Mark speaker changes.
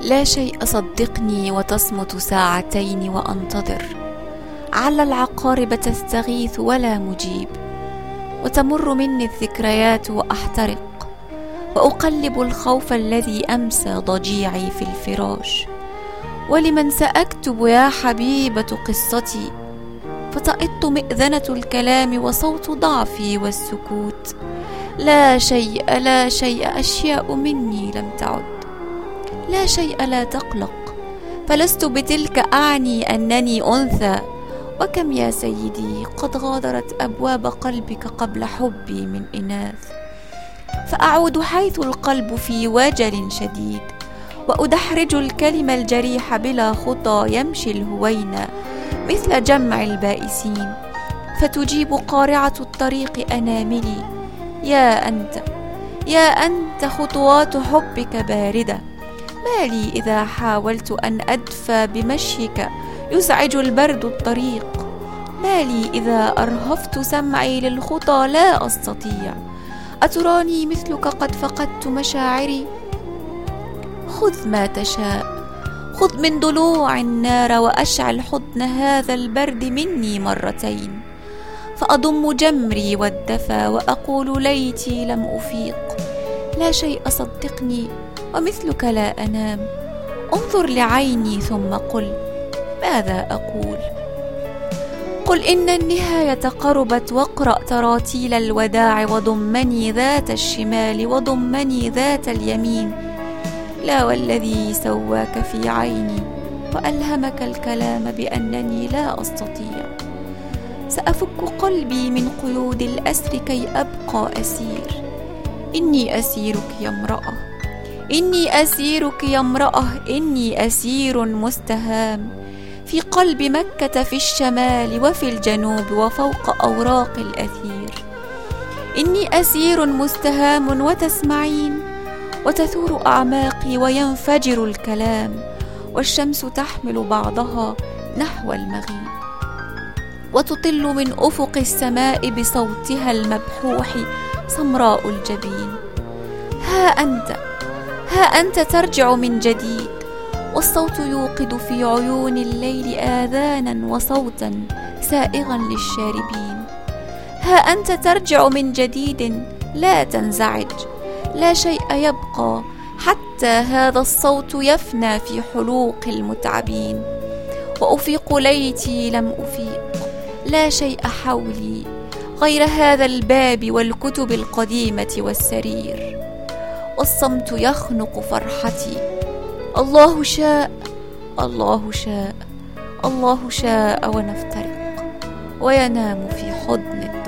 Speaker 1: لا شيء صدقني وتصمت ساعتين وأنتظر، عل العقارب تستغيث ولا مجيب، وتمر مني الذكريات وأحترق، وأقلب الخوف الذي أمسى ضجيعي في الفراش. ولمن سأكتب يا حبيبة قصتي؟ فطئت مئذنة الكلام وصوت ضعفي والسكوت. لا شيء لا شيء، أشياء مني لم تعد. لا شيء، لا تقلق، فلست بتلك أعني أنني أنثى. وكم يا سيدي قد غادرت أبواب قلبك قبل حبي من إناث. فأعود حيث القلب في وجل شديد، وأدحرج الكلمة الجريح بلا خطى يمشي الهوينة مثل جمع البائسين. فتجيب قارعة الطريق أناملي: يا أنت يا أنت خطوات حبك باردة. ما لي إذا حاولت أن أدفى بمشيك يزعج البرد الطريق؟ ما لي إذا أرهفت سمعي للخطى لا أستطيع؟ أتراني مثلك قد فقدت مشاعري؟ خذ ما تشاء، خذ من ضلوع النار وأشعل حضن هذا البرد مني مرتين. فأضم جمري والدفى وأقول ليتي لم أفيق. لا شيء صدقني، ومثلك لا أنام. انظر لعيني ثم قل ماذا أقول. قل إن النهاية قربت، واقرأ تراتيل الوداع، وضمني ذات الشمال وضمني ذات اليمين. لا والذي سواك في عيني وألهمك الكلام بأنني لا أستطيع. سأفك قلبي من قيود الأسر كي أبقى أسير. إني أسيرك يا امرأة، إني أسيرك يا امرأة، إني أسير مستهام في قلب مكة، في الشمال وفي الجنوب وفوق أوراق الأثير. إني أسير مستهام وتسمعين، وتثور أعماقي وينفجر الكلام، والشمس تحمل بعضها نحو المغيب، وتطل من أفق السماء بصوتها المبحوح سمراء الجبين. ها أنت ترجع من جديد، والصوت يوقد في عيون الليل آذانا وصوتا سائغا للشاربين. ها أنت ترجع من جديد، لا تنزعج، لا شيء يبقى حتى هذا الصوت يفنى في حلوق المتعبين. وأفيق ليتي لم أفيق، لا شيء حولي غير هذا الباب والكتب القديمة والسرير. والصمت يخنق فرحتي. الله شاء، الله شاء، الله شاء ونفترق، وينام في حضن